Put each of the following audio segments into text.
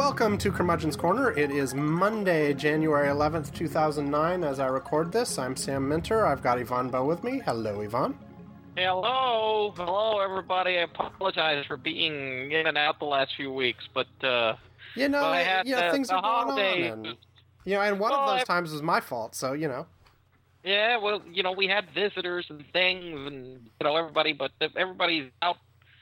Welcome to Curmudgeon's Corner. It is Monday, January 11th, 2009. As I record this, I'm Sam Minter. I've got Yvonne Bowe with me. Hello, Yvonne. Hello. Hello, everybody. I apologize for being in and out the last few weeks, but, things are going on. And one of those times was my fault, so, Yeah, well, we had visitors and things and, everybody, but everybody's out.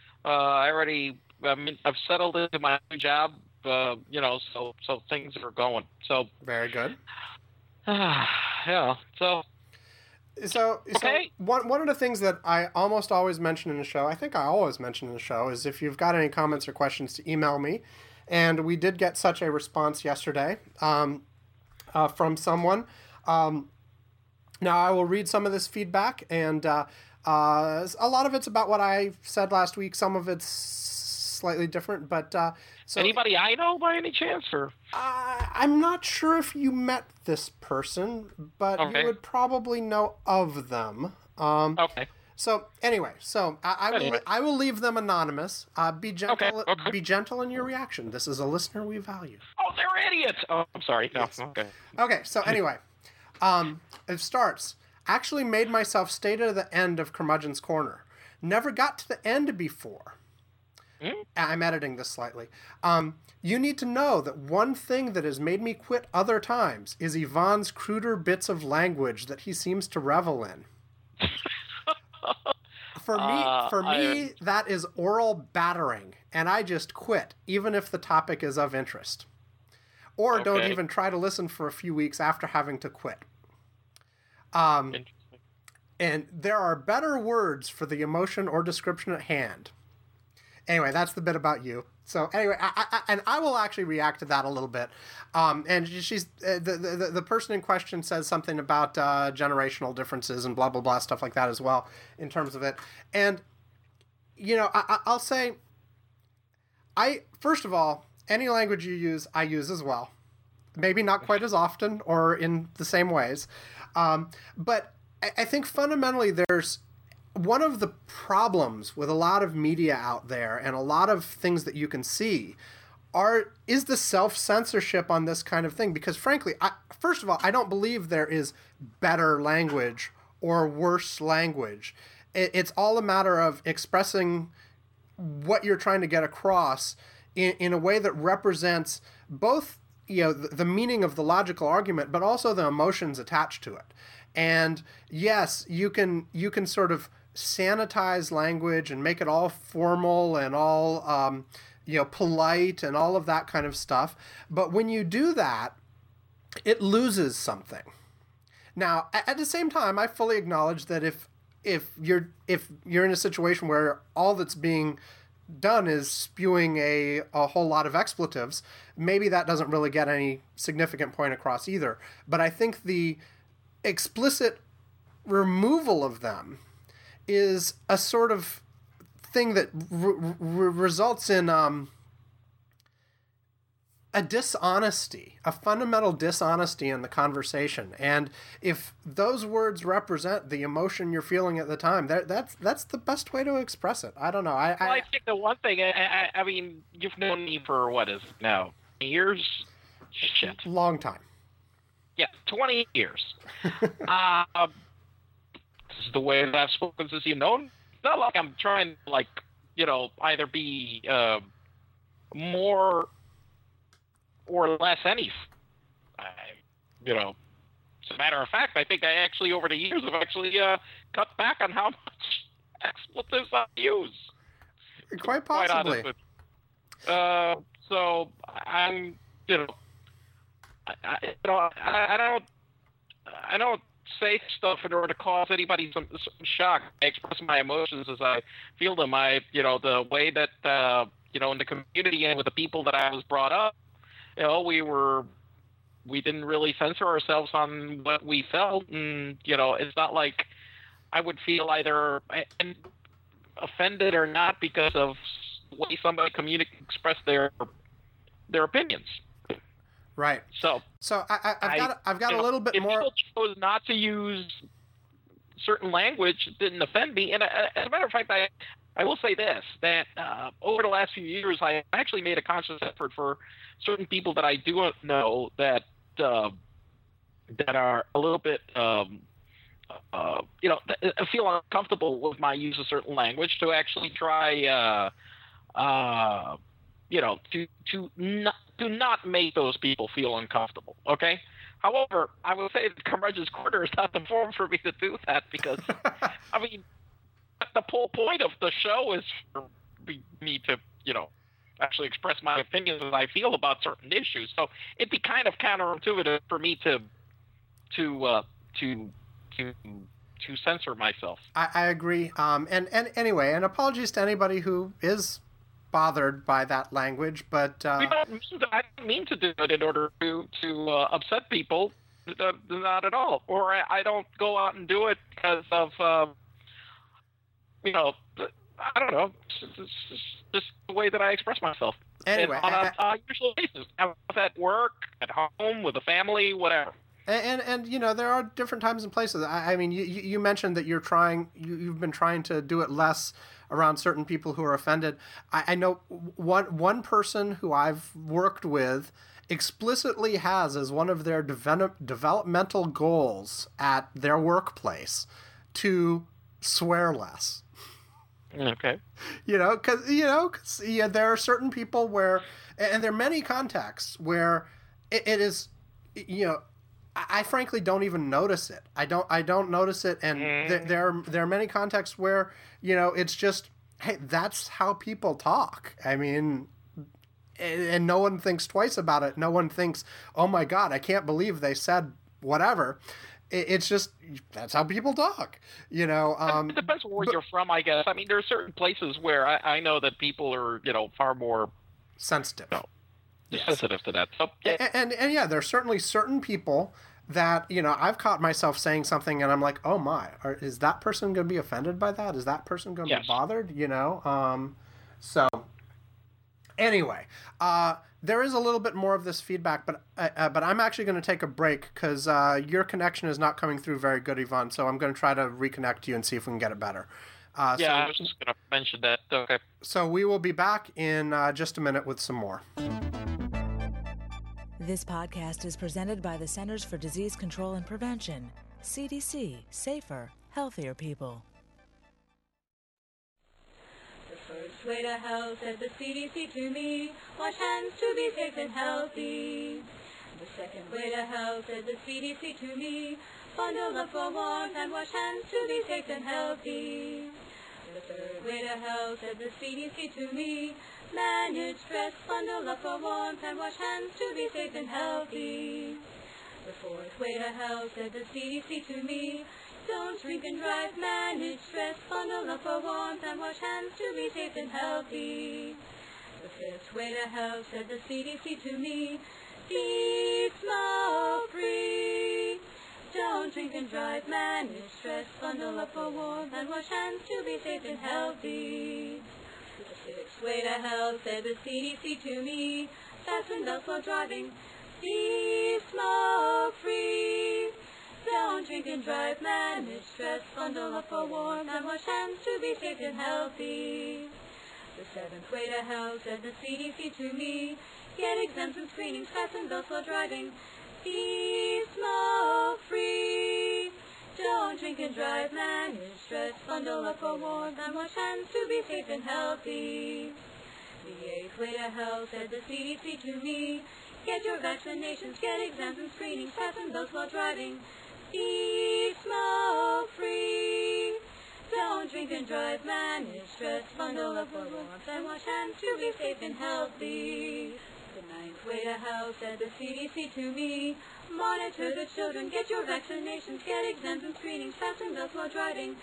I've settled into my new job, so things are going. So very good. Yeah. So okay. One of the things that I almost always mention in the show, I think I always mention in the show, is if you've got any comments or questions to email me. And we did get such a response yesterday from someone. Now I will read some of this feedback, and a lot of it's about what I said last week. Some of it's slightly different, but so anybody I know by any chance, or I'm not sure if you met this person, but okay. You would probably know of them. Okay. So anyway, I will leave them anonymous. Be gentle. Okay. Be gentle in your reaction. This is a listener we value. Oh, they're idiots. Oh, I'm sorry. No. Yes. Okay. Okay. So anyway, it starts. Actually made myself stay to the end of Curmudgeon's Corner. Never got to the end before. I'm editing this slightly. You need to know that one thing that has made me quit other times is Yvonne's cruder bits of language that he seems to revel in. For me, that is oral battering, and I just quit, even if the topic is of interest. Or don't even try to listen for a few weeks after having to quit. And there are better words for the emotion or description at hand. Anyway, that's the bit about you. So anyway, I will actually react to that a little bit. And she's the person in question says something about generational differences and blah blah blah stuff like that as well in terms of it. And I'll say, first of all, any language you use, I use as well. Maybe not quite as often or in the same ways, but I think fundamentally there's. One of the problems with a lot of media out there and a lot of things that you can see is the self-censorship on this kind of thing. Because frankly, first of all, I don't believe there is better language or worse language. It's all a matter of expressing what you're trying to get across in a way that represents both the meaning of the logical argument, but also the emotions attached to it. And yes, you can sort of sanitize language and make it all formal and all polite and all of that kind of stuff. But when you do that, it loses something. Now, at the same time, I fully acknowledge that if you're in a situation where all that's being done is spewing a whole lot of expletives, maybe that doesn't really get any significant point across either. But I think the explicit removal of them is a sort of thing that results in a dishonesty, a fundamental dishonesty in the conversation. And if those words represent the emotion you're feeling at the time, that's the best way to express it. I don't know. I think the one thing, I mean, you've known me for what is it now? Years? Shit. Long time. Yeah, 20 years. This is the way that I've spoken since you've known. It's not like I'm trying to, either be more or less any. As a matter of fact, I think I actually, over the years, have actually cut back on how much expletives I use. Quite possibly. So I'm, I don't say stuff in order to cause anybody some shock. I express my emotions as I feel them. The way that in the community and with the people that I was brought up, we didn't really censor ourselves on what we felt, and it's not like I would feel either offended or not because of the way somebody expressed their opinions. Right. So I've got a little bit more. If people chose not to use certain language, it didn't offend me. And as a matter of fact, I will say this, that over the last few years, I actually made a conscious effort for certain people that I do know that that are a little bit, feel uncomfortable with my use of certain language to actually try, to not make those people feel uncomfortable. Okay. However, I would say that Curmudgeon's Corner is not the forum for me to do that because, I mean, the whole point of the show is for me to, actually express my opinions as I feel about certain issues. So it'd be kind of counterintuitive for me to censor myself. I agree. And anyway, and apologies to anybody who is bothered by that language, but I don't mean to do it in order to upset people. Not at all. Or I don't go out and do it because of I don't know. It's just the way that I express myself. Anyway, on a usual basis, at work, at home, with a family, whatever. And there are different times and places. I mean, you mentioned that you've been trying to do it less around certain people who are offended. I know one person who I've worked with explicitly has as one of their developmental goals at their workplace to swear less. Okay. Because there are certain people where, and there are many contexts where it is, I frankly don't even notice it. I don't notice it, and there are many contexts where it's just, hey, that's how people talk. I mean, and no one thinks twice about it. No one thinks, oh my God, I can't believe they said whatever. It's just, that's how people talk. It depends on where you're from, I guess. I mean, there are certain places where I know that people are far more sensitive. Sensitive to that. So, yeah. And there are certainly certain people that, I've caught myself saying something and I'm like, oh my, is that person going to be offended by that? Is that person going to be bothered? So anyway, there is a little bit more of this feedback, but I'm actually going to take a break because your connection is not coming through very good, Yvonne. So I'm going to try to reconnect you and see if we can get it better. I was just going to mention that. Okay. So we will be back in just a minute with some more. This podcast is presented by the Centers for Disease Control and Prevention. CDC. Safer, healthier people. The first way to health, said the CDC to me, wash hands to be safe and healthy. The second way to health, said the CDC to me, bundle up for warmth and wash hands to be safe and healthy. The third way to health, said the CDC to me, manage stress, bundle up for warmth and wash hands to be safe and healthy. The fourth way to health, said the CDC to me, don't drink and drive, manage stress, bundle up for warmth and wash hands to be safe and healthy. The fifth way to health, said the CDC to me, eat smoke free. Don't drink and drive, manage stress, bundle up for warmth and wash hands to be safe and healthy. The sixth way to health, said the CDC to me, fasten belts while driving, be smoke free. Don't drink and drive, manage stress, bundle up for warmth and wash hands to be safe and healthy. The seventh way to health, said the CDC to me, get exempt from screenings, fasten belts while driving, be smoke free. Don't drink and drive, manage stress, bundle up for warmth and wash hands to be safe and healthy. The eighth way to health, said the CDC to me, get your vaccinations, get exempt from screenings, fasten belts while driving, be smoke free. Don't drink and drive, manage stress, bundle up for warmth and wash hands to be safe and healthy. The ninth way to health, said the CDC to me, monitor the children, get your vaccinations, get exempt from screenings, fasten belts while driving,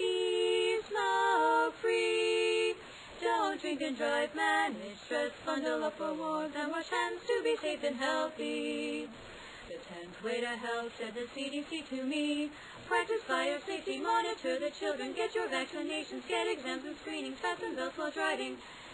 be smoke free. Don't drink and drive, manage stress, bundle up for warmth and wash hands to be safe and healthy. The 10th way to health, said the CDC to me, practice fire safety, monitor the children, get your vaccinations, get exempt from screenings, fasten belts while driving,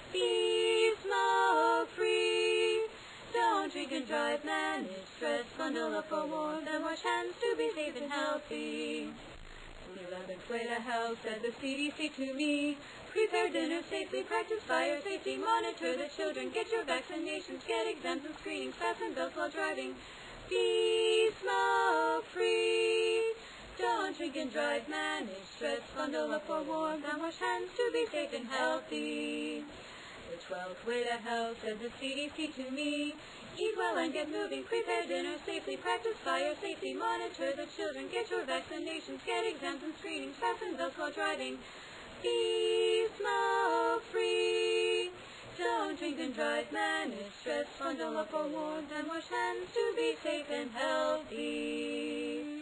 be smoke free. Don't drink and drive, manage stress, bundle up for warmth and wash hands to be safe and healthy. 11th way to hell, said the CDC to me. Prepare dinner safely, practice fire safety, monitor the children, get your vaccinations, get exempt and screenings, fasten belts while driving. Be smoke-free. Don't drink and drive, manage stress, bundle up for warmth, and wash hands to be safe and healthy. The 12th way to hell, said the CDC to me. Eat well and get moving, prepare dinner safely, practice fire safety, monitor the children, get your vaccinations, get exempt and screenings, fasten belts while driving. Be smoke-free. Don't drink and drive, manage stress, bundle up for warmth, and wash hands to be safe and healthy.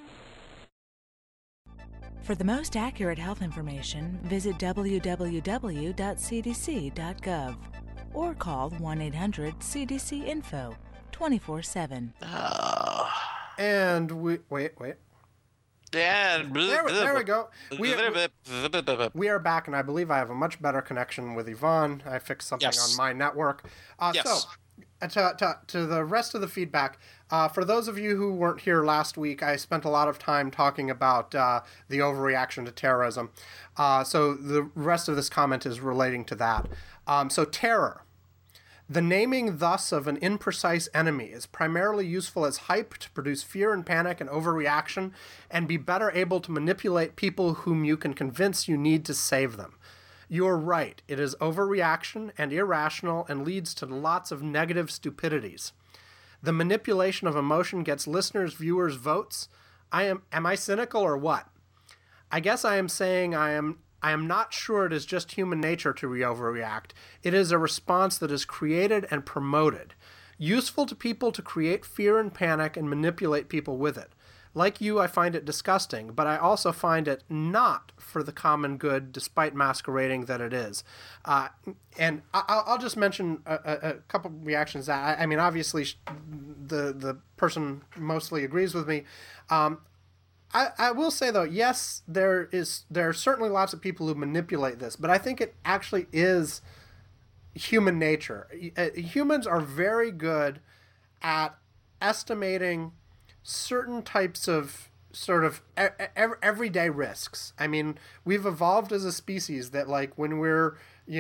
For the most accurate health information, visit www.cdc.gov or call 1-800-CDC-INFO 24/7. And wait. And There we go. We are back, and I believe I have a much better connection with Yvonne. I fixed something on my network. Yes. So, to the rest of the feedback, for those of you who weren't here last week, I spent a lot of time talking about the overreaction to terrorism. So the rest of this comment is relating to that. So terror. The naming thus of an imprecise enemy is primarily useful as hype to produce fear and panic and overreaction and be better able to manipulate people whom you can convince you need to save them. You're right. It is overreaction and irrational and leads to lots of negative stupidities. The manipulation of emotion gets listeners, viewers, votes. Am I cynical or what? I guess I am saying I am not sure it is just human nature to overreact. It is a response that is created and promoted. Useful to people to create fear and panic and manipulate people with it. Like you, I find it disgusting, but I also find it not for the common good, despite masquerading that it is. And I'll just mention a couple of reactions. I mean, obviously, the person mostly agrees with me. I will say, though, yes, there are certainly lots of people who manipulate this, but I think it actually is human nature. Humans are very good at estimating certain types of sort of everyday risks. I mean, we've evolved as a species that, like, when we're,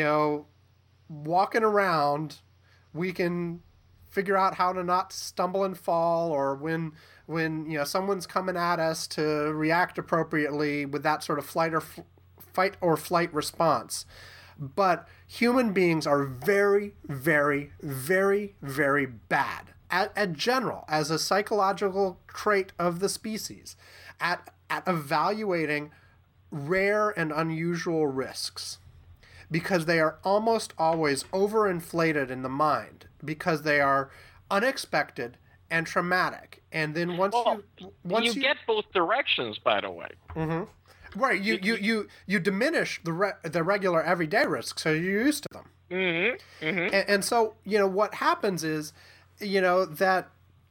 walking around, we can figure out how to not stumble and fall, or when someone's coming at us, to react appropriately with that sort of fight or flight response. But human beings are very, very, very, very bad at general, as a psychological trait of the species, at evaluating rare and unusual risks, because they are almost always overinflated in the mind, because they are unexpected and traumatic. And then once you get both directions, by the way. Mm-hmm. Right, you diminish the regular everyday risks, so you're used to them. Mm-hmm. Mm-hmm. And so what happens is, that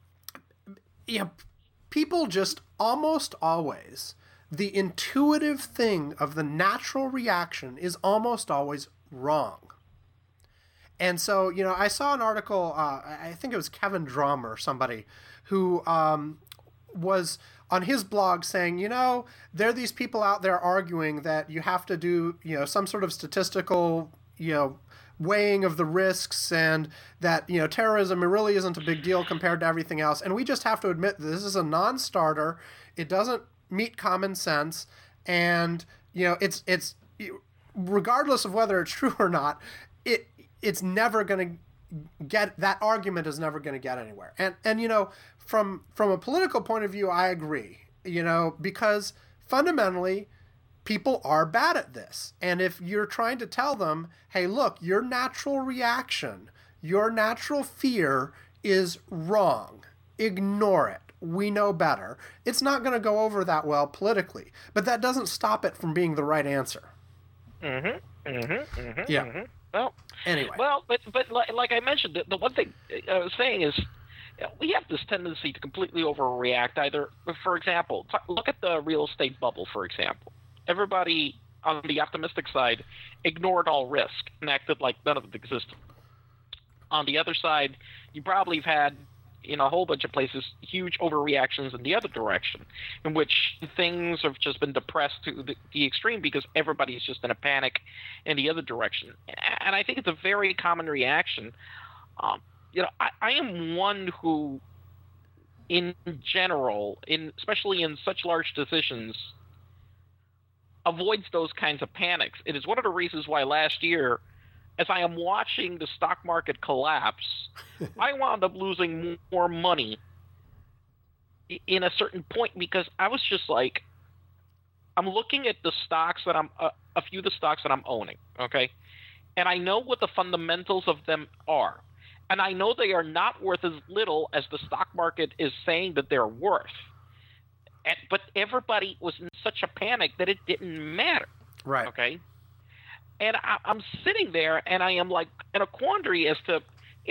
people just almost always, the intuitive thing of the natural reaction is almost always wrong. And so, I saw an article, I think it was Kevin Drum or somebody, who was on his blog saying, there are these people out there arguing that you have to do, some sort of statistical, weighing of the risks, and that, terrorism really isn't a big deal compared to everything else. And we just have to admit that this is a non-starter. It doesn't meet common sense. And, it's regardless of whether it's true or not, it's never going to get, that argument is never going to get anywhere. And from a political point of view, I agree, because fundamentally people are bad at this. And if you're trying to tell them, hey, look, your natural reaction, your natural fear is wrong, ignore it, we know better, it's not going to go over that well politically. But that doesn't stop it from being the right answer. Mm-hmm. Mm-hmm. Mm-hmm. Yeah. Mm-hmm. Well, anyway. Well, but like I mentioned, the one thing I was saying is, we have this tendency to completely overreact. Either, for example, look at the real estate bubble, for example. Everybody on the optimistic side ignored all risk and acted like none of it existed. On the other side, you probably have had, in a whole bunch of places, huge overreactions in the other direction, in which things have just been depressed to the extreme because everybody's just in a panic in the other direction. And I think it's a very common reaction. I am one who, in general, especially in such large decisions, avoids those kinds of panics. It is one of the reasons why last year, as I am watching the stock market collapse, I wound up losing more money in a certain point because I was just like, I'm looking at the stocks that a few of the stocks that I'm owning, okay? And I know what the fundamentals of them are. And I know they are not worth as little as the stock market is saying that they're worth. But everybody was in such a panic that it didn't matter. Right. Okay? And I'm sitting there, and I am like in a quandary as to,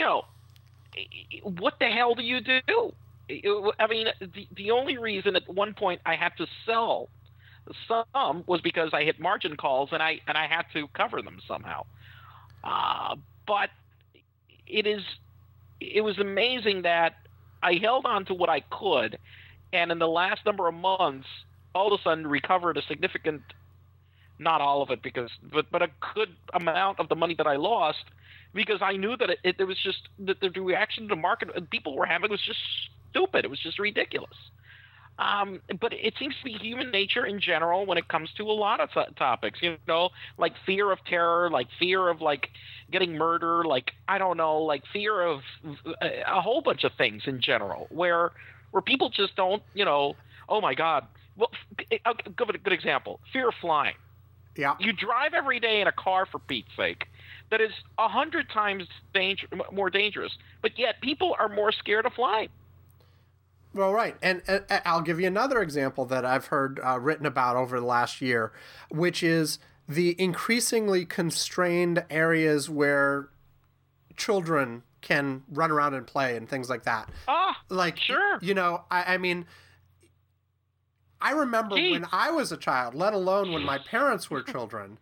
what the hell do you do? I mean, the only reason at one point I had to sell some was because I hit margin calls, and I had to cover them somehow. But it was amazing that I held on to what I could, and in the last number of months, all of a sudden recovered a significant, not all of it, but a good amount of the money that I lost, because I knew that it was just that the reaction to the market people were having was just stupid. It was just ridiculous. But it seems to be human nature in general when it comes to a lot of topics, like fear of terror, like fear of like getting murder, like, I don't know, like fear of a whole bunch of things in general where people just don't, oh my God. Well, I'll give it a good example. Fear of flying. Yeah. You drive every day in a car, for Pete's sake, that is 100 times more dangerous, but yet people are more scared of flying. Well, right. And I'll give you another example that I've heard written about over the last year, which is the increasingly constrained areas where children can run around and play and things like that. Like, sure. I mean, I remember when I was a child, let alone when my parents were children,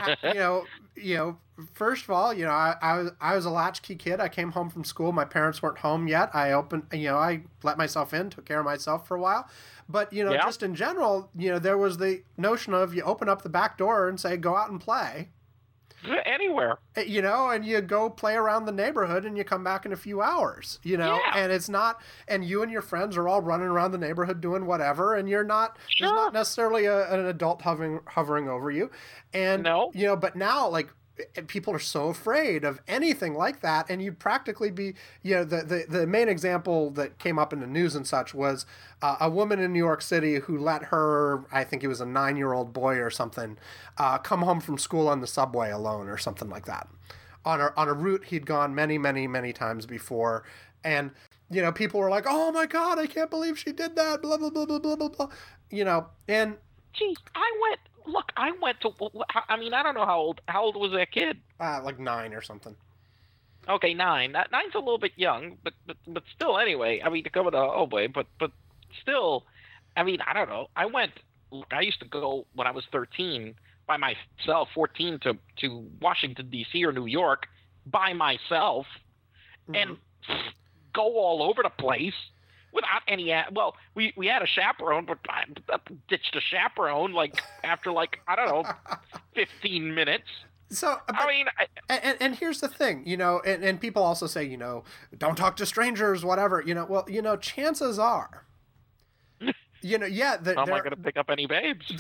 first of all, I was a latchkey kid. I came home from school. My parents weren't home yet. I let myself in, took care of myself for a while. But, just in general, there was the notion of you open up the back door and say, go out and play. Anywhere. And you go play around the neighborhood and you come back in a few hours, and it's not, and you and your friends are all running around the neighborhood doing whatever, and you're not, there's not necessarily an adult hovering over you. And, but now, like, people are so afraid of anything like that, and you'd practically be, the main example that came up in the news and such was a woman in New York City who let her, I think it was a 9-year-old boy or something, come home from school on the subway alone or something like that, on a route he'd gone many, many, many times before, and people were like, "Oh my God, I can't believe she did that," blah blah blah blah blah blah blah, and. Geez, I went to, I mean, I don't know how old was that kid? Like 9 or something. Okay, 9. 9's a little bit young, but still, anyway, I mean, to cover the whole way, but still, I mean, I don't know. I used to go when I was 13 by myself, 14 to Washington, D.C. or New York by myself, and go all over the place. Without any, we had a chaperone, but I ditched a chaperone after I don't know, 15 minutes. So I mean, and here's the thing, and people also say, don't talk to strangers, whatever, well, chances are, I'm not going to pick up any babes.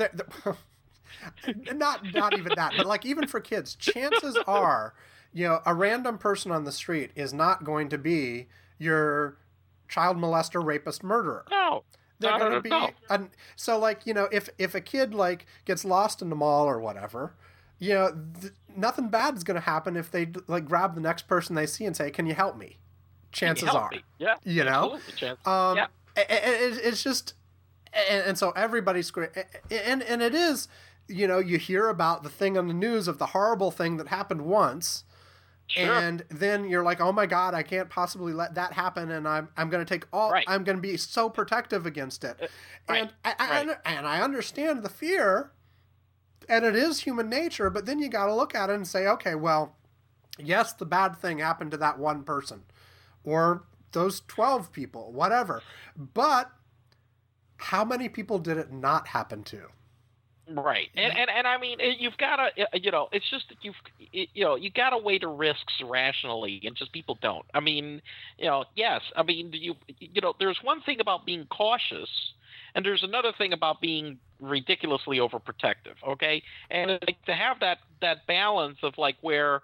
Not even that, but even for kids, chances are, a random person on the street is not going to be your child molester, rapist, murderer. No. They're going to be... No. So, if a kid, gets lost in the mall or whatever, nothing bad is going to happen if they, grab the next person they see and say, can you help me? Chances are. Me? Yeah. Yeah. It's just... And so everybody's... And it is, you hear about the thing on the news of the horrible thing that happened once... Sure. And then you're like, oh my God, I can't possibly let that happen, and I'm going to take all. Right. I'm going to be so protective against it, and I understand the fear, and it is human nature. But then you got to look at it and say, okay, well, yes, the bad thing happened to that one person, or those 12 people, whatever. But how many people did it not happen to? Right, and I mean, you've got to, it's just that you got to weigh the risks rationally, and just people don't. I mean, yes, I mean, there's one thing about being cautious, and there's another thing about being ridiculously overprotective. Okay, and like, to have that balance of like where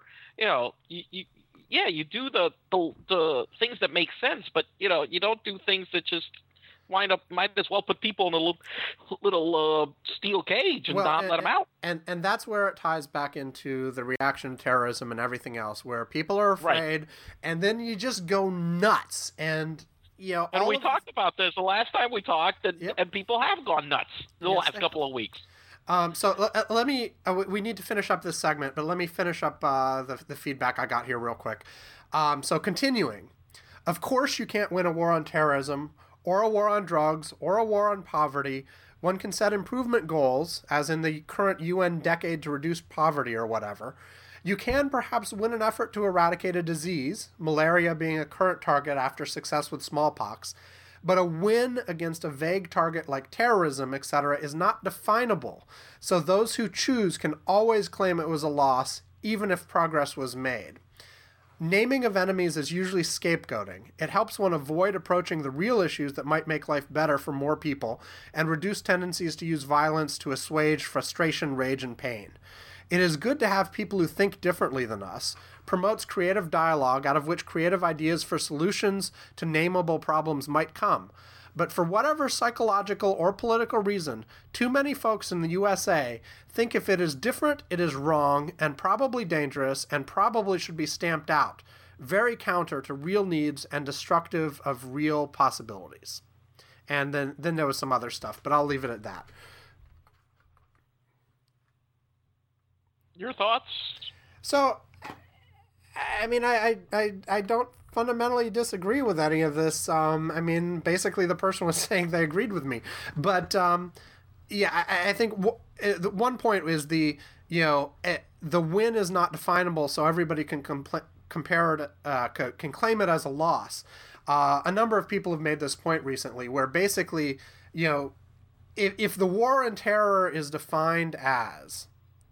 you do the things that make sense, but you don't do things that just might as well put people in a little steel cage and not let them out. And that's where it ties back into the reaction to terrorism and everything else, where people are afraid, right, and then you just go nuts. And and we talked about this the last time we talked, and people have gone nuts the last couple of weeks. So let me. We need to finish up this segment, but let me finish up the feedback I got here real quick. So continuing, of course, you can't win a war on terrorism, or a war on drugs, or a war on poverty. One can set improvement goals, as in the current UN decade to reduce poverty or whatever. You can perhaps win an effort to eradicate a disease, malaria being a current target after success with smallpox. But a win against a vague target like terrorism, etc., is not definable. So those who choose can always claim it was a loss, even if progress was made. Naming of enemies is usually scapegoating. It helps one avoid approaching the real issues that might make life better for more people and reduce tendencies to use violence to assuage frustration, rage, and pain. It is good to have people who think differently than us, promotes creative dialogue out of which creative ideas for solutions to nameable problems might come. But for whatever psychological or political reason, too many folks in the USA think if it is different, it is wrong and probably dangerous and probably should be stamped out, very counter to real needs and destructive of real possibilities. And then there was some other stuff, but I'll leave it at that. Your thoughts? So, I mean, I don't fundamentally disagree with any of this. I mean, basically the person was saying they agreed with me. But, I think the one point is the win is not definable, so everybody can compare it, can claim it as a loss. A number of people have made this point recently, where basically, if the war on terror is defined as,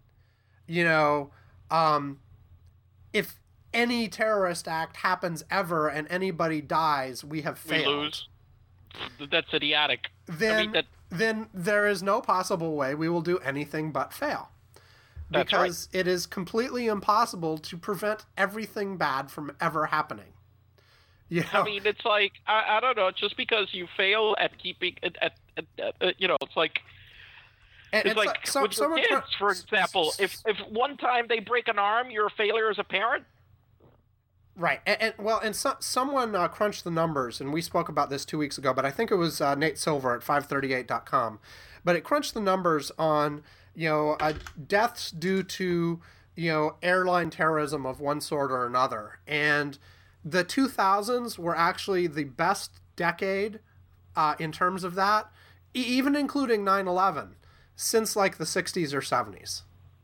if any terrorist act happens ever and anybody dies, we have failed. We lose. That's idiotic. Then there is no possible way we will do anything but fail. That's because it is completely impossible to prevent everything bad from ever happening. I mean, it's like, I don't know, just because you fail at keeping it it's like... It's like with your kids, for example. If one time they break an arm, you're a failure as a parent. Right, someone crunched the numbers, and we spoke about this 2 weeks ago, but I think it was Nate Silver at 538.com. But it crunched the numbers on, deaths due to, airline terrorism of one sort or another. And the 2000s were actually the best decade in terms of that, even including 9/11, since like the 60s or 70s.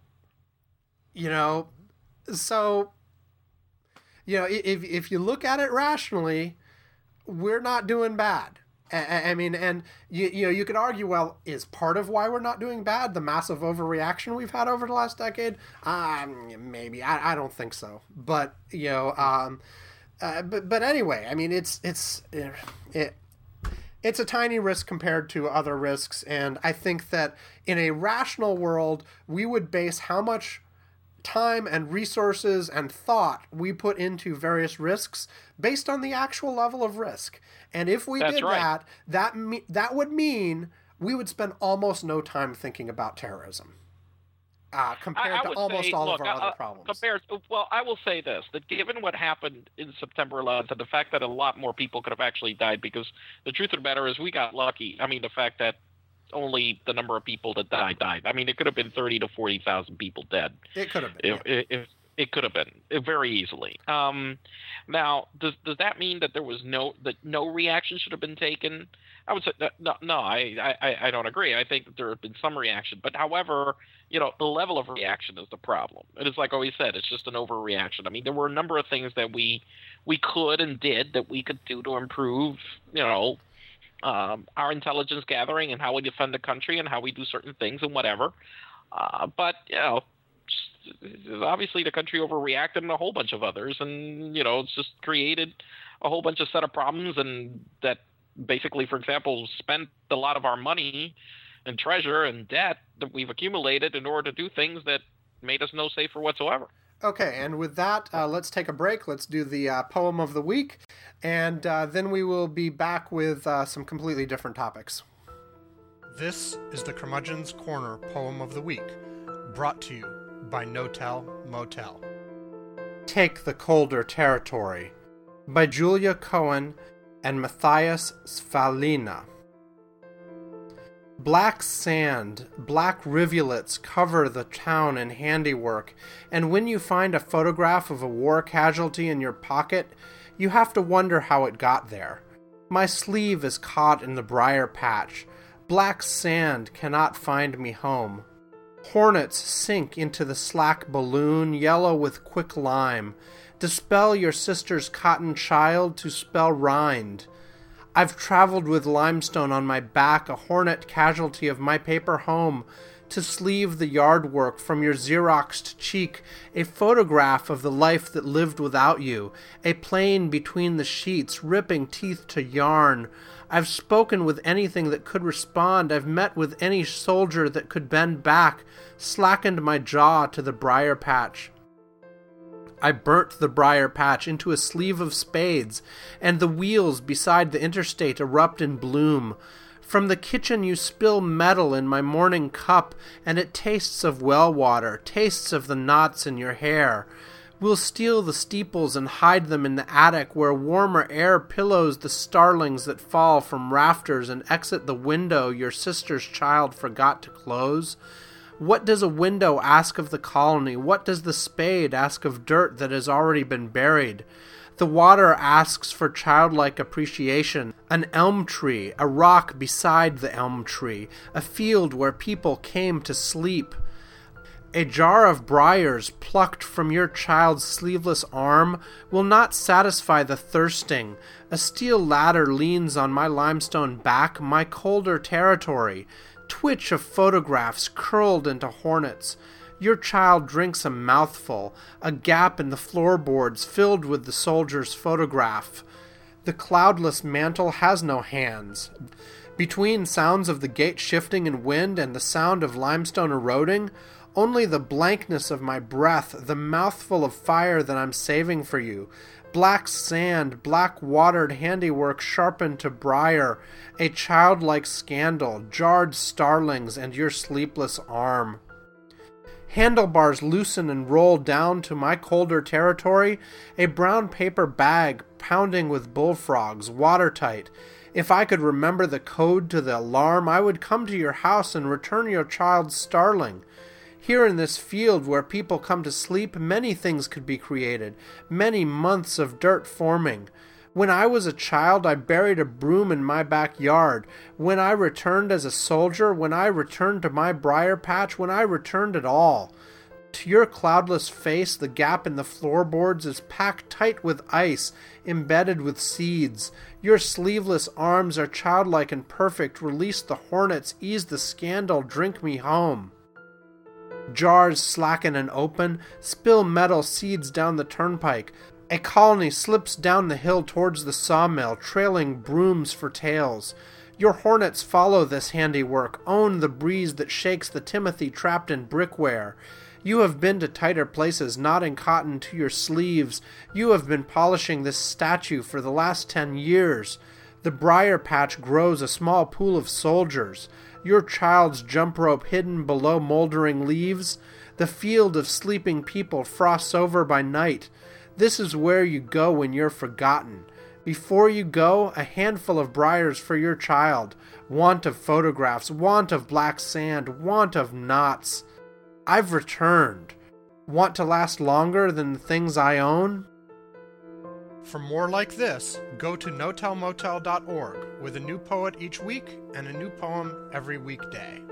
So... if you look at it rationally, we're not doing bad. I mean, and you could argue, well, is part of why we're not doing bad the massive overreaction we've had over the last decade? Maybe. I don't think so. But but anyway, I mean, it's a tiny risk compared to other risks, and I think that in a rational world, we would base how much time and resources and thought we put into various risks based on the actual level of risk. And if we did that would mean we would spend almost no time thinking about terrorism compared to almost all of our other problems. I will say this, that given what happened in September 11th and the fact that a lot more people could have actually died, because the truth of the matter is we got lucky. I mean, the fact that only the number of people that died. I mean, it could have been 30 to 40,000 people dead. It could have been. It could have been very easily. Now, does that mean that there was no reaction should have been taken? I would say no. I don't agree. I think that there have been some reaction, but however, the level of reaction is the problem. It is like always said, it's just an overreaction. I mean, there were a number of things that we could and did that we could do to improve, our intelligence gathering and how we defend the country and how we do certain things and whatever. But obviously the country overreacted and a whole bunch of others, and it's just created a whole bunch of set of problems, and that basically, for example, spent a lot of our money and treasure and debt that we've accumulated in order to do things that made us no safer whatsoever. Okay, and with that, let's take a break. Let's do the poem of the week, and then we will be back with some completely different topics. This is the Curmudgeon's Corner Poem of the Week, brought to you by No-Tell Motel. Take the Colder Territory, by Julia Cohen and Matthias Svalina. Black sand, black rivulets cover the town in handiwork, and when you find a photograph of a war casualty in your pocket, you have to wonder how it got there. My sleeve is caught in the briar patch. Black sand cannot find me home. Hornets sink into the slack balloon, yellow with quick lime. Dispel your sister's cotton child to spell rind. I've traveled with limestone on my back, a hornet casualty of my paper home, to sleeve the yard work from your Xeroxed cheek, a photograph of the life that lived without you, a plane between the sheets, ripping teeth to yarn. I've spoken with anything that could respond. I've met with any soldier that could bend back, slackened my jaw to the briar patch. I burnt the briar patch into a sleeve of spades, and the wheels beside the interstate erupt in bloom. From the kitchen you spill metal in my morning cup, and it tastes of well water, tastes of the knots in your hair. We'll steal the steeples and hide them in the attic where warmer air pillows the starlings that fall from rafters and exit the window your sister's child forgot to close. What does a window ask of the colony? What does the spade ask of dirt that has already been buried? The water asks for childlike appreciation. An elm tree, a rock beside the elm tree, a field where people came to sleep. A jar of briars plucked from your child's sleeveless arm will not satisfy the thirsting. A steel ladder leans on my limestone back, my colder territory. Twitch of photographs curled into hornets. Your child drinks a mouthful, a gap in the floorboards filled with the soldier's photograph. The cloudless mantle has no hands. Between sounds of the gate shifting in wind and the sound of limestone eroding, only the blankness of my breath, the mouthful of fire that I'm saving for you. Black sand, black-watered handiwork sharpened to briar, a childlike scandal, jarred starlings, and your sleepless arm. Handlebars loosen and roll down to my colder territory, a brown paper bag pounding with bullfrogs, watertight. If I could remember the code to the alarm, I would come to your house and return your child's starling. Here in this field where people come to sleep, many things could be created, many months of dirt forming. When I was a child, I buried a broom in my backyard. When I returned as a soldier, when I returned to my briar patch, when I returned at all. To your cloudless face, the gap in the floorboards is packed tight with ice, embedded with seeds. Your sleeveless arms are childlike and perfect. Release the hornets, ease the scandal, drink me home. Jars slacken and open, spill metal seeds down the turnpike. A colony slips down the hill towards the sawmill, trailing brooms for tails. Your hornets follow this handiwork, own the breeze that shakes the timothy trapped in brickware. You have been to tighter places, knotting cotton to your sleeves. You have been polishing this statue for the last 10 years. The briar patch grows a small pool of soldiers. Your child's jump rope hidden below moldering leaves. The field of sleeping people frosts over by night. This is where you go when you're forgotten. Before you go, a handful of briars for your child. Want of photographs, want of black sand, want of knots. I've returned. want to last longer than the things I own? For more like this, go to notelmotel.org with a new poet each week and a new poem every weekday.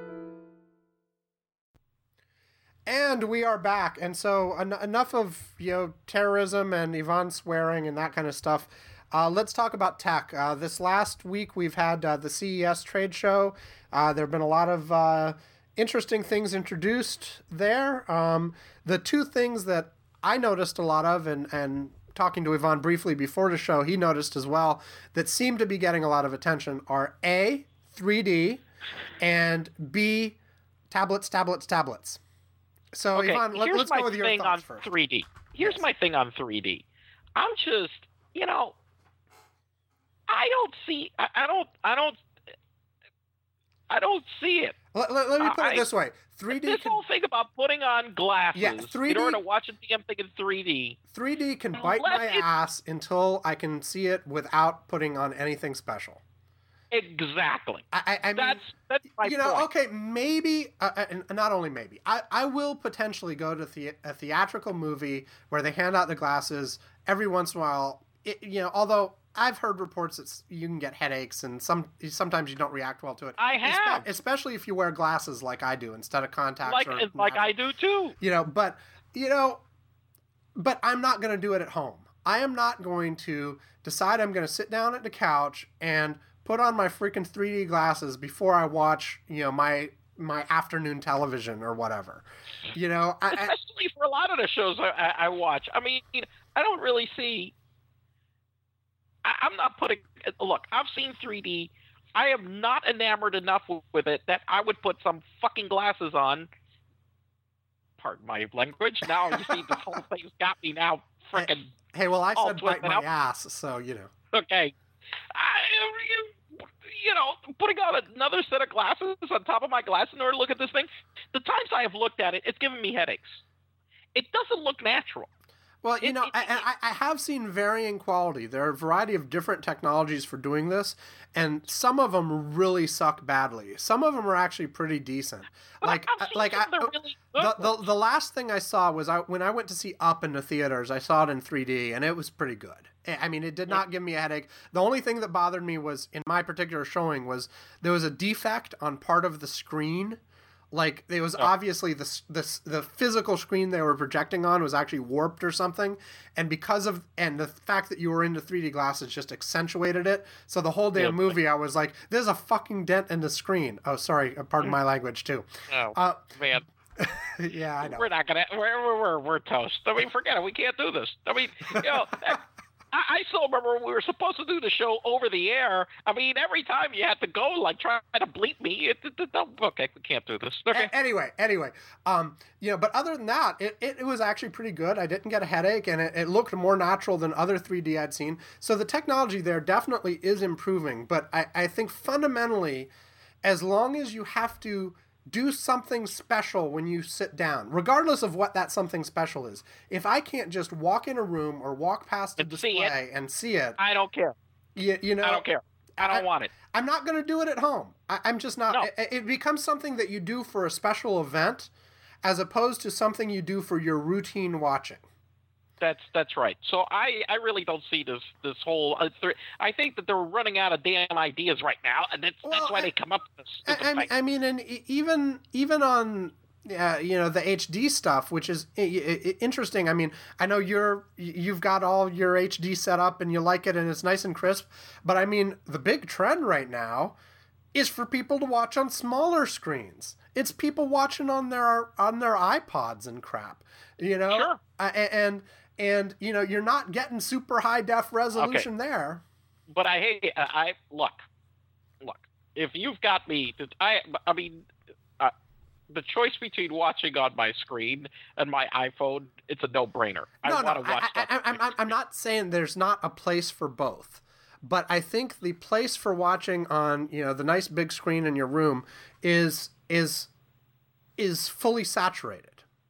And we are back. And so enough of, terrorism and Yvonne swearing and that kind of stuff. Let's talk about tech. This last week we've had the CES trade show. There have been a lot of interesting things introduced there. The two things that I noticed a lot of, and talking to Yvonne briefly before the show, he noticed as well, that seem to be getting a lot of attention are A, 3D, and B, tablets. So, okay, Yvonne, let's go with your thoughts first. 3D. Here's my thing on 3D. I'm just, I don't see it. Let me put it this way. 3D this whole thing about putting on glasses 3D, in order to watch a damn thing in 3D. 3D can bite my ass until I can see it without putting on anything special. Exactly. I mean, that's my point. Okay, maybe, not only maybe, I will potentially go to a theatrical movie where they hand out the glasses every once in a while. Although I've heard reports that you can get headaches and sometimes you don't react well to it. I have. Especially if you wear glasses like I do instead of contacts. Like I do too. But I'm not going to do it at home. I am not going to decide I'm going to sit down at the couch and put on my freaking 3D glasses before I watch, my afternoon television or whatever. Especially for a lot of the shows I watch. I mean, I don't really see. I'm not putting. Look, I've seen 3D. I am not enamored enough with it that I would put some fucking glasses on. Pardon my language. Now you see, this whole thing's got me now. Freaking. Hey, well, I said bite my ass, so Okay. Putting on another set of glasses on top of my glasses in order to look at this thing. The times I have looked at it, it's given me headaches. It doesn't look natural. Well, I have seen varying quality. There are a variety of different technologies for doing this, and some of them really suck badly. Some of them are actually pretty decent. The last thing I saw was when I went to see Up in the theaters. I saw it in 3D, and it was pretty good. I mean, it did not give me a headache. The only thing that bothered me was, in my particular showing, was there was a defect on part of the screen. Like, it was obviously the physical screen they were projecting on was actually warped or something, and the fact that you were into 3D glasses just accentuated it. So the whole damn movie, I was like, "There's a fucking dent in the screen." Oh, sorry, pardon my language too. Oh man. Yeah, I know. We're not gonna. We're toast. I mean, forget it. We can't do this. I mean, I still remember when we were supposed to do the show over the air. I mean, every time you had to go, like, try to bleep me. Okay, we can't do this. Okay. Anyway. But other than that, it was actually pretty good. I didn't get a headache, and it looked more natural than other 3D I'd seen. So the technology there definitely is improving. But I think fundamentally, as long as you have to do something special when you sit down, regardless of what that something special is. If I can't just walk in a room or walk past a display and see it, I don't care. I don't care. I don't want it. I'm not going to do it at home. I'm just not. No. It becomes something that you do for a special event, as opposed to something you do for your routine watching. That's right. So I really don't see this whole. I think that they're running out of damn ideas right now, and that's why they come up with this. I mean, and even on the HD stuff, which is interesting. I mean, I know you've got all your HD set up and you like it and it's nice and crisp, but I mean, the big trend right now is for people to watch on smaller screens. It's people watching on their iPods and crap. Sure. And you're not getting super high def resolution there. But look. If you've got me, I mean, the choice between watching on my screen and my iPhone, it's a no-brainer. I'm not saying there's not a place for both, but I think the place for watching on the nice big screen in your room is fully saturated.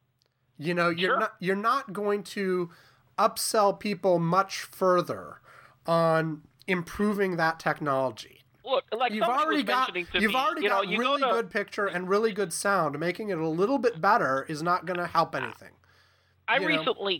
You're not going to upsell people much further on improving that technology. Look, like you've already got really good picture and really good sound. Making it a little bit better is not going to help anything. I You know. recently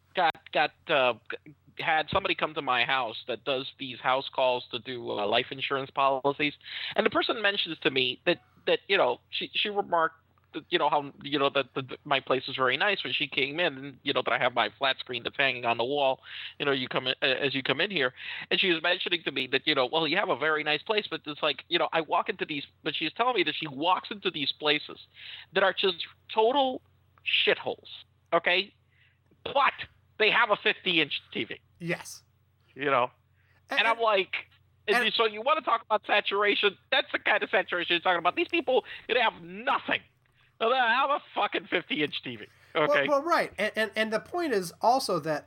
had somebody come to my house that does these house calls to do life insurance policies, and the person mentions to me that she remarked that, how that my place is very nice when she came in, and that I have my flat screen that's hanging on the wall, you come in, as you come in here, and she was mentioning to me that well, you have a very nice place, but it's like I walk into these, but she's telling me that she walks into these places that are just total shitholes, okay, but they have a 50-inch TV. Yes. And I'm like, and- so you want to talk about saturation? That's the kind of saturation you're talking about. These people, they have nothing. They have a fucking 50-inch TV. Okay. Well, right, and the point is also that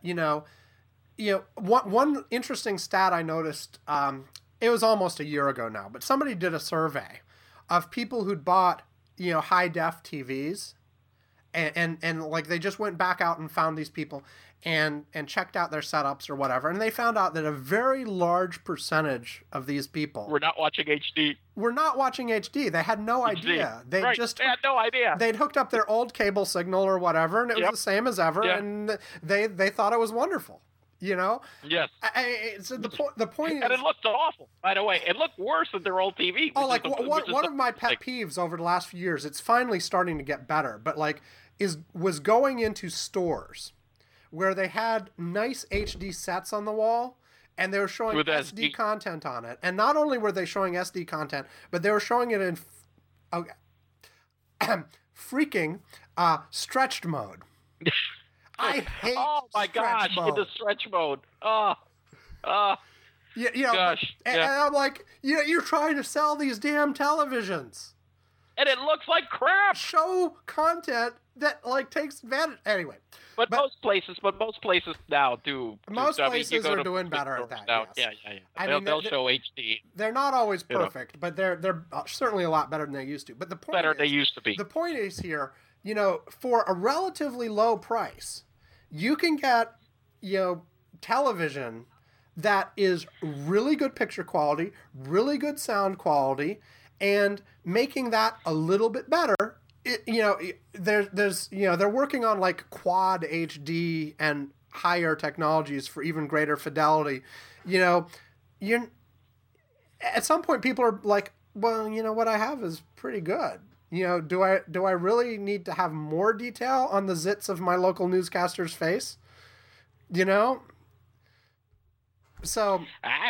one interesting stat I noticed. It was almost a year ago now, but somebody did a survey of people who'd bought high def TVs, and like they just went back out and found these people and checked out their setups or whatever, and they found out that a very large percentage of these people We're not watching HD. were not watching HD. They had no idea. They Right. just They had no idea. they'd hooked up their old cable signal or whatever, and it was Yep. the same as ever, Yep. and they thought it was wonderful. Yes. So the point And is, it looked awful, by the way. It looked worse than their old TV. one of my pet peeves over the last few years, it's finally starting to get better, but was going into stores where they had nice HD sets on the wall, and they were showing With SD SD. content on it. And not only were they showing SD content, but they were showing it in freaking stretched mode. I hate Oh my gosh, stretch mode. in the stretch mode. Gosh, and yeah. I'm like, you're trying to sell these damn televisions. And it looks like crap. Show content that takes advantage. Anyway, But most places now do. Most I mean, places you go are to doing big better at stores that, now. yes. Yeah. I They'll, mean, they'll they- show HD. they're not always You know. perfect, but they're certainly a lot better than they used to. But the point Better is, they used to be. The point is here, for a relatively low price, you can get television that is really good picture quality, really good sound quality, and making that a little bit better. They're working on quad HD and higher technologies for even greater fidelity. You're at some point people are like, well, what I have is pretty good. Do I really need to have more detail on the zits of my local newscaster's face? So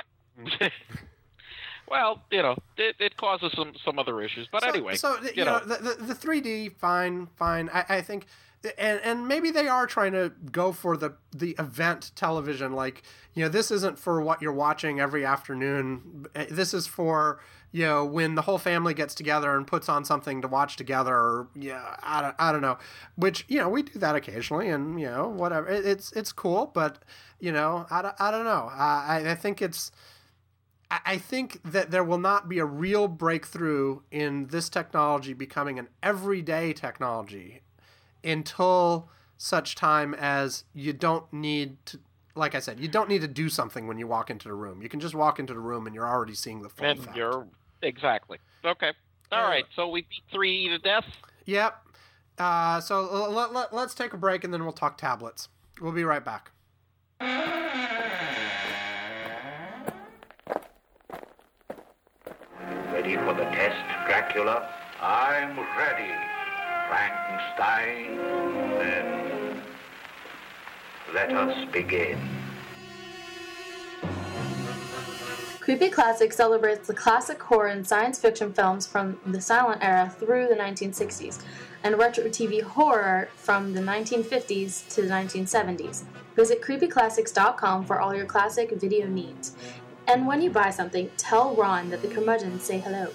well, it causes some other issues. But anyway, the 3D, fine. I think, and maybe they are trying to go for the event television. This isn't for what you're watching every afternoon. This is for when the whole family gets together and puts on something to watch together. Or, I don't know. Which we do that occasionally, and whatever. It's cool, but I don't know. I think it's. I think that there will not be a real breakthrough in this technology becoming an everyday technology until such time as you don't need to, like I said, you don't need to do something when you walk into the room. You can just walk into the room and you're already seeing the full and effect. you're exactly okay. All right, so we beat 3 to death. Yep. So let's take a break and then we'll talk tablets. We'll be right back. Ready for the test, Dracula? I'm ready, Frankenstein. Then let us begin. Creepy Classic celebrates the classic horror and science fiction films from the silent era through the 1960s, and retro TV horror from the 1950s to the 1970s. Visit creepyclassics.com for all your classic video needs. And when you buy something, tell Ron that the curmudgeons say hello.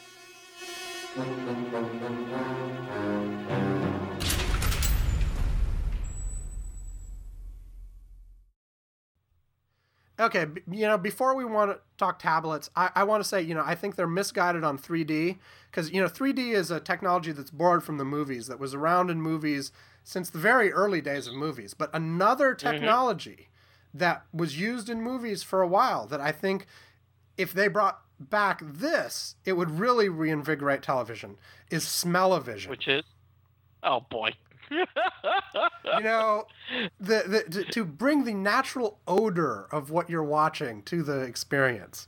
Okay, before we want to talk tablets, I want to say, I think they're misguided on 3D, because, 3D is a technology that's borrowed from the movies, that was around in movies since the very early days of movies. But another technology that was used in movies for a while that I think if they brought back this, it would really reinvigorate television, is smell-o-vision. Which is? Oh, boy. You know, to bring the natural odor of what you're watching to the experience.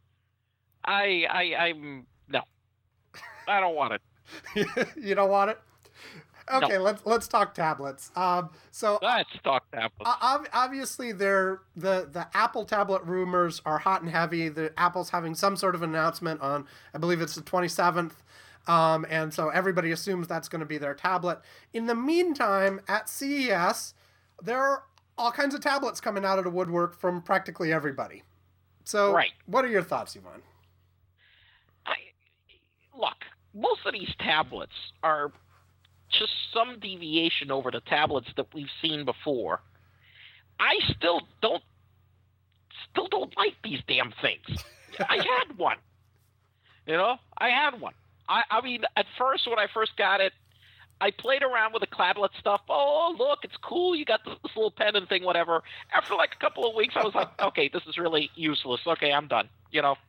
I'm no, I don't want it. You don't want it? Okay, No. let's talk tablets. So Let's talk tablets. obviously, the Apple tablet rumors are hot and heavy. The Apple's having some sort of announcement on, I believe it's the 27th, and so everybody assumes that's going to be their tablet. In the meantime, at CES, there are all kinds of tablets coming out of the woodwork from practically everybody. So, Right. What are your thoughts, Yvonne? Look, most of these tablets are just some deviation over the tablets that we've seen before. I still don't like these damn things. I had one. You know, I had one. I mean, at first, when I first got it, I played around with the Cladlet stuff. Oh, look, it's cool. You got this little pen and thing, whatever. After like a couple of weeks, I was like, okay, this is really useless. Okay, I'm done. You know,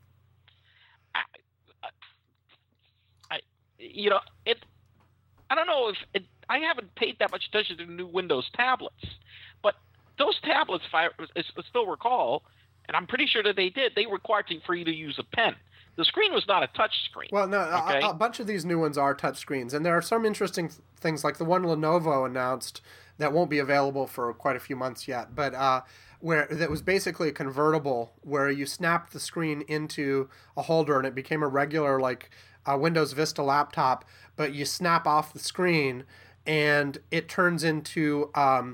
I don't know if I haven't paid that much attention to the new Windows tablets, but those tablets, if I still recall, and I'm pretty sure that they did, they required for you to use a pen. The screen was not a touch screen. Well, no, okay? a bunch of these new ones are touchscreens, and there are some interesting things, like the one Lenovo announced that won't be available for quite a few months yet, but where that was basically a convertible where you snapped the screen into a holder and it became a regular like Windows Vista laptop, but you snap off the screen and it turns into a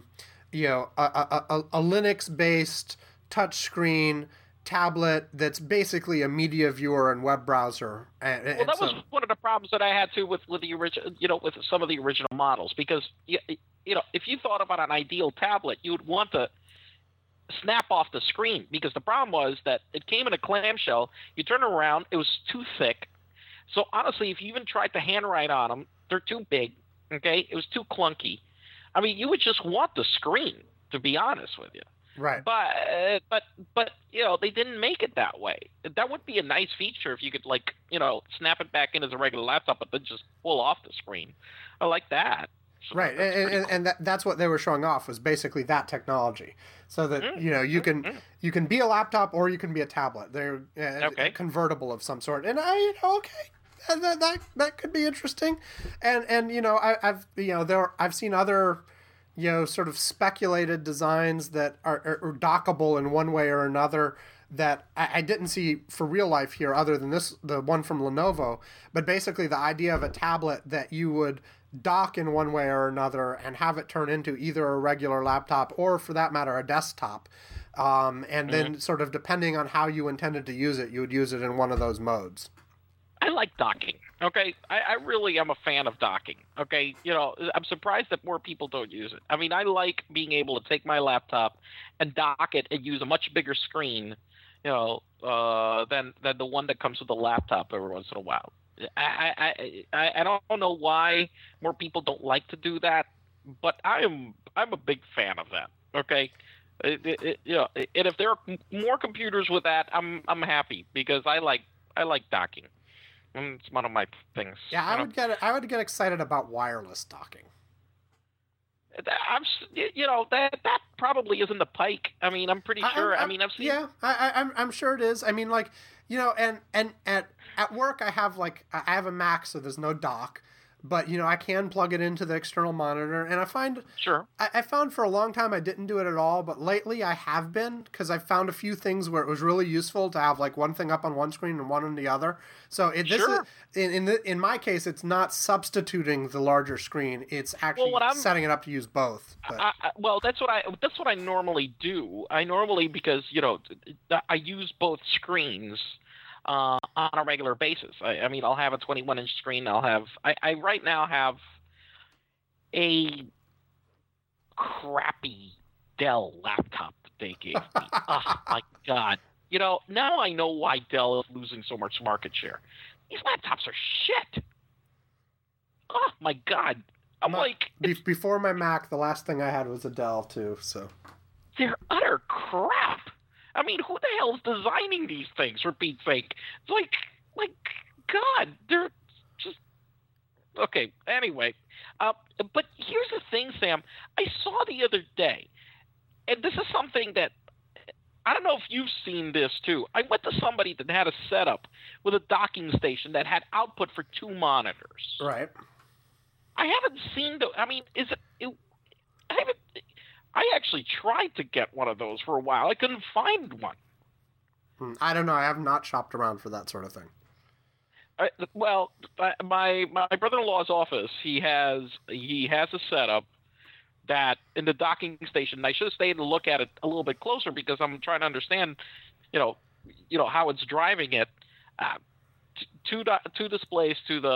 Linux-based touchscreen tablet that's basically a media viewer and web browser. Well, that was one of the problems that I had too with the original, with some of the original models, because if you thought about an ideal tablet, you would want to snap off the screen, because the problem was that it came in a clamshell. You turn it around, it was too thick. So honestly, if you even tried to handwrite on them, they're too big. Okay, it was too clunky. I mean, you would just want the screen, to be honest with you. Right. But they didn't make it that way. That would be a nice feature if you could snap it back in as a regular laptop, but then just pull off the screen. I like that. So right, and that's what they were showing off, was basically that technology, so that you can be a laptop or you can be a tablet. They're a convertible of some sort, and that could be interesting, and I've seen other sort of speculated designs that are dockable in one way or another that I didn't see for real life here, other than the one from Lenovo. But basically, the idea of a tablet that you would dock in one way or another and have it turn into either a regular laptop or, for that matter, a desktop. And then sort of depending on how you intended to use it, you would use it in one of those modes. I like docking. Okay, I really am a fan of docking. Okay, I'm surprised that more people don't use it. I mean, I like being able to take my laptop and dock it and use a much bigger screen, than the one that comes with the laptop every once in a while. I don't know why more people don't like to do that, but I'm a big fan of that. Okay, and if there are more computers with that, I'm happy, because I like docking. It's one of my things. Yeah, I would get excited about wireless docking. That probably isn't the pike. I mean, I'm pretty sure. I've seen. Yeah, I'm sure it is. I mean, and at work I have a Mac, so there's no dock, but I can plug it into the external monitor, and I find I found for a long time I didn't do it at all, but lately I have been, because I found a few things where it was really useful to have one thing up on one screen and one on the other. So in my case, it's not substituting the larger screen; it's actually setting it up to use both. That's what I normally do. Because I use both screens on a regular basis. I mean, I'll have a 21-inch screen. I right now have a crappy Dell laptop that they gave me. Oh my God! Now I know why Dell is losing so much market share. These laptops are shit. Oh my God! Before my Mac, the last thing I had was a Dell too. So they're utter crap. I mean, who the hell is designing these things, for Pete's sake? It's God, they're just... Okay, anyway. But here's the thing, Sam. I saw the other day, and this is something that I don't know if you've seen this too. I went to somebody that had a setup with a docking station that had output for 2 monitors. Right. I haven't seen the. I mean, I haven't. I actually tried to get one of those for a while. I couldn't find one. I don't know. I have not shopped around for that sort of thing. Well, my brother-in-law's office, he has a setup that in the docking station. I should have stayed and look at it a little bit closer because I'm trying to understand, how it's driving it. Two displays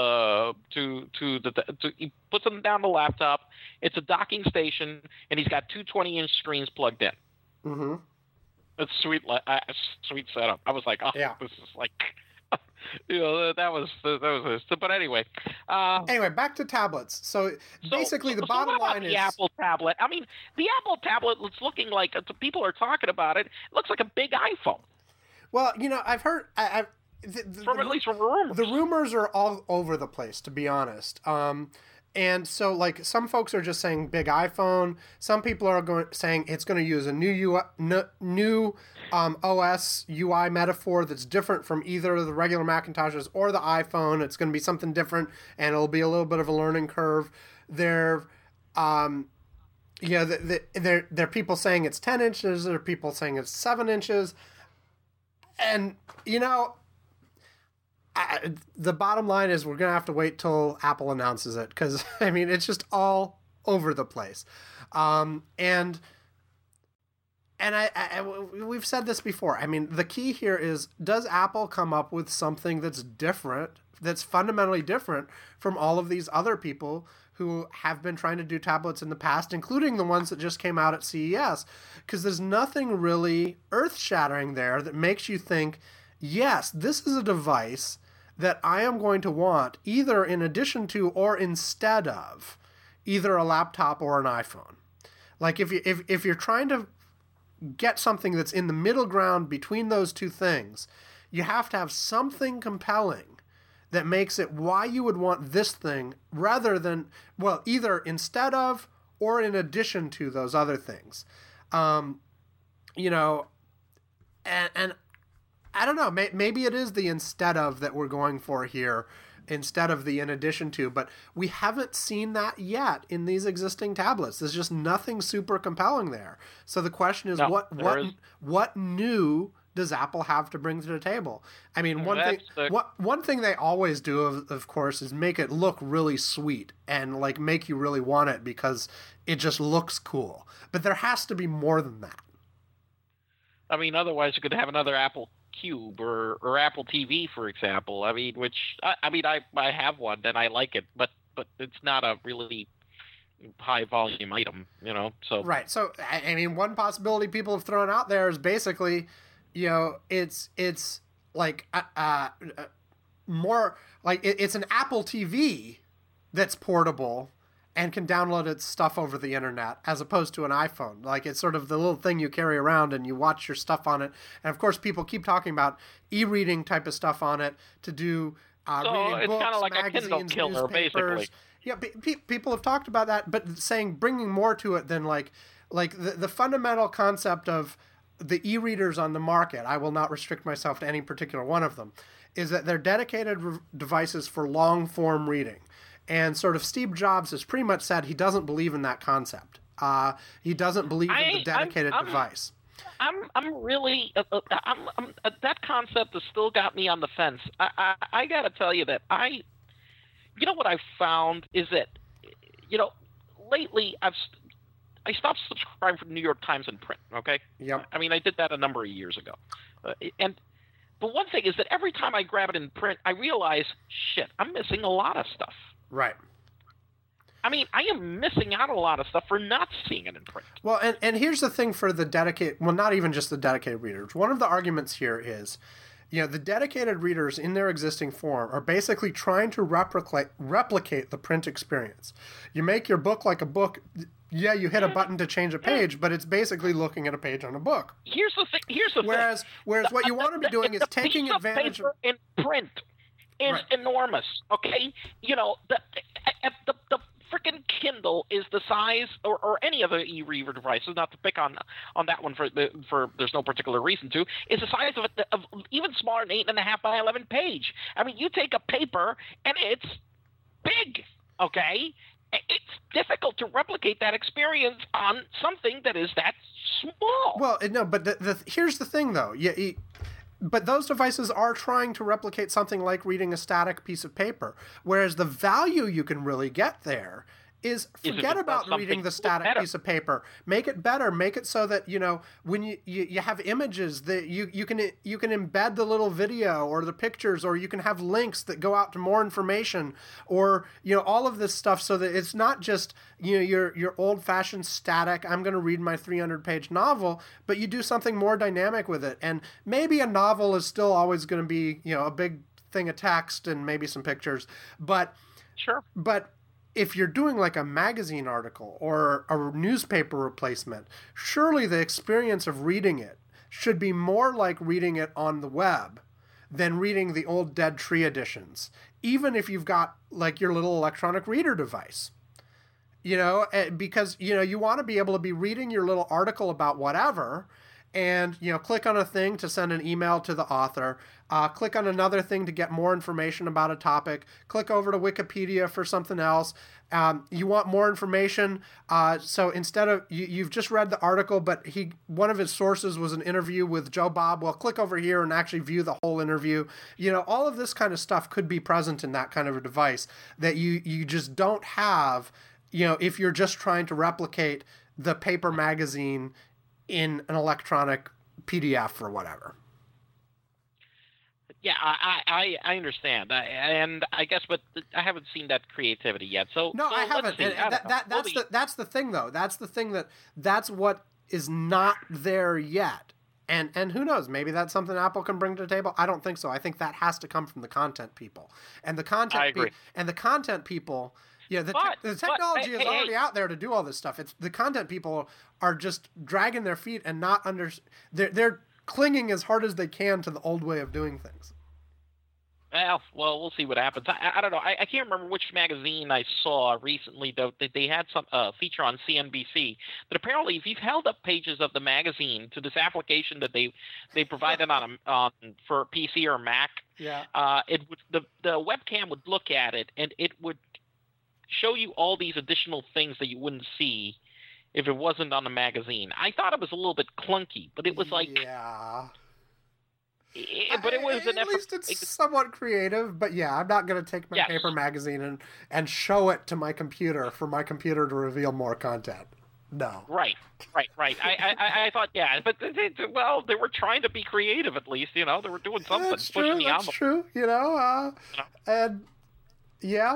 he puts them down the laptop. It's a docking station, and he's got 2 20-inch screens plugged in. Mm-hmm. It's sweet setup. I was like, oh, yeah. This is like, that was. But anyway. Anyway, back to tablets. So basically, the bottom line is the Apple tablet. I mean, the Apple tablet. It's looking like people are talking about it. It looks like a big iPhone. Well, I've heard. At least from rumors. The rumors are all over the place, to be honest. And so, like, some folks are just saying big iPhone. Some people are saying it's going to use a new OS UI metaphor that's different from either the regular Macintoshes or the iPhone. It's going to be something different, and it'll be a little bit of a learning curve. There are people saying it's 10 inches. There are people saying it's 7 inches. And, the bottom line is we're going to have to wait till Apple announces it because, I mean, it's just all over the place. And we've said this before. I mean, the key here is, does Apple come up with something that's different, that's fundamentally different from all of these other people who have been trying to do tablets in the past, including the ones that just came out at CES? Because there's nothing really earth-shattering there that makes you think, yes, this is a device that I am going to want either in addition to or instead of either a laptop or an iPhone. Like if you're trying to get something that's in the middle ground between those two things, you have to have something compelling that makes it why you would want this thing rather than, well, either instead of or in addition to those other things. And I don't know, maybe it is the instead of that we're going for here instead of the in addition to, but we haven't seen that yet in these existing tablets. There's just nothing super compelling there. So the question is, what new does Apple have to bring to the table? I mean, one thing they always do, of course, is make it look really sweet and like make you really want it because it just looks cool. But there has to be more than that. I mean, otherwise you could have another Apple Cube or Apple TV, for example. I mean, I have one and I like it, but it's not a really high volume item, So right. So I mean, one possibility people have thrown out there is basically, it's like more like it's an Apple TV that's portable and can download its stuff over the internet as opposed to an iPhone. Like, it's sort of the little thing you carry around and you watch your stuff on it. And of course, people keep talking about e-reading type of stuff on it to do reading books, kind of like magazines, a Kindle killer, newspapers. basically. Yeah, people have talked about that, but saying bringing more to it than like the fundamental concept of the e-readers on the market. I will not restrict myself to any particular one of them. Is that they're dedicated devices for long form reading. And sort of Steve Jobs has pretty much said he doesn't believe in that concept. He doesn't believe in the dedicated device. I'm really that concept has still got me on the fence. I got to tell you that what I've found is that lately I stopped subscribing for the New York Times in print. Okay. Yep. I mean, I did that a number of years ago, but one thing is that every time I grab it in print, I realize, shit, I'm missing a lot of stuff. Right. I mean, I am missing out on a lot of stuff for not seeing it in print. Well, and here's the thing for the dedicated, well, not even just the dedicated readers. One of the arguments here is, the dedicated readers in their existing form are basically trying to replicate the print experience. You make your book like a book. Yeah, you hit a button to change a page, but it's basically looking at a page on a book. Here's the thing. Whereas what you want to be doing is taking advantage of in print is enormous. Okay, the freaking Kindle is the size, or any other e-reader devices, not to pick on that one for there's no particular reason to, is the size of even smaller than 8.5 by 11 page. I mean, you take a paper and it's big, okay? It's difficult to replicate that experience on something that is that small. Well, no, but here's the thing, though. But those devices are trying to replicate something like reading a static piece of paper, whereas the value you can really get there is forget about reading the static piece of paper. Make it better. Make it so that, when you have images that you can embed the little video or the pictures, or you can have links that go out to more information, or, all of this stuff, so that it's not just, your old-fashioned static, I'm going to read my 300-page novel, but you do something more dynamic with it. And maybe a novel is still always going to be, a big thing of text and maybe some pictures, but sure. But if you're doing like a magazine article or a newspaper replacement, surely the experience of reading it should be more like reading it on the web than reading the old Dead Tree editions, even if you've got like your little electronic reader device. Because, you want to be able to be reading your little article about whatever, and, click on a thing to send an email to the author, click on another thing to get more information about a topic, click over to Wikipedia for something else. You want more information, so instead of, you've just read the article, but one of his sources was an interview with Joe Bob, well, click over here and actually view the whole interview. All of this kind of stuff could be present in that kind of a device that you just don't have, if you're just trying to replicate the paper magazine in an electronic PDF or whatever. Yeah, I understand, and I guess, but I haven't seen that creativity yet. So I haven't. That's the thing, though. That's the thing that's what is not there yet. And who knows? Maybe that's something Apple can bring to the table. I don't think so. I think that has to come from the content people, and the content. I agree. And the content people. Yeah, the technology is already out there to do all this stuff. It's the content people are just dragging their feet and not they're clinging as hard as they can to the old way of doing things. Well, we'll see what happens. I don't know. I can't remember which magazine I saw recently, though, that they had some feature on CNBC that apparently, if you've held up pages of the magazine to this application that they provided on for PC or Mac, it would the webcam would look at it and it would show you all these additional things that you wouldn't see if it wasn't on the magazine. I thought it was a little bit clunky, but it was like... Yeah. But it was an effort. At least it's somewhat creative, but yeah, I'm not going to take my paper magazine and show it to my computer for my computer to reveal more content. No. Right. I thought, but they were trying to be creative at least, they were doing something. That's true, and yeah,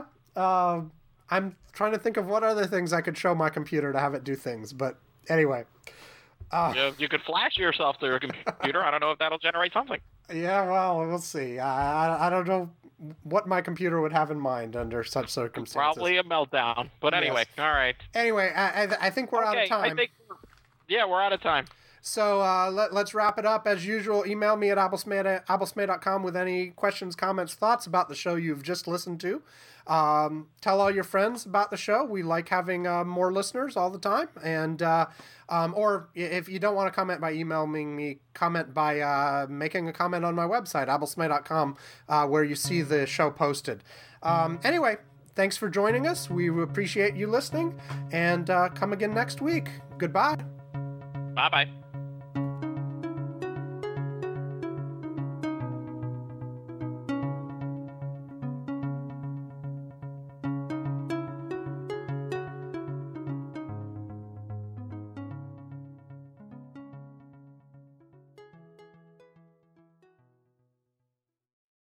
I'm trying to think of what other things I could show my computer to have it do things, but anyway. You could flash yourself to your computer. I don't know if that'll generate something. Yeah, well, we'll see. I don't know what my computer would have in mind under such circumstances. Probably a meltdown. But anyway, all right. Anyway, I think we're out of time. We're out of time. So let's wrap it up. As usual, email me at applesmay.com with any questions, comments, thoughts about the show you've just listened to. Tell all your friends about the show. We like having more listeners all the time. And or if you don't want to comment by emailing me, comment by making a comment on my website, applesmay.com, where you see the show posted. Anyway, thanks for joining us. We appreciate you listening. And come again next week. Goodbye. Bye-bye.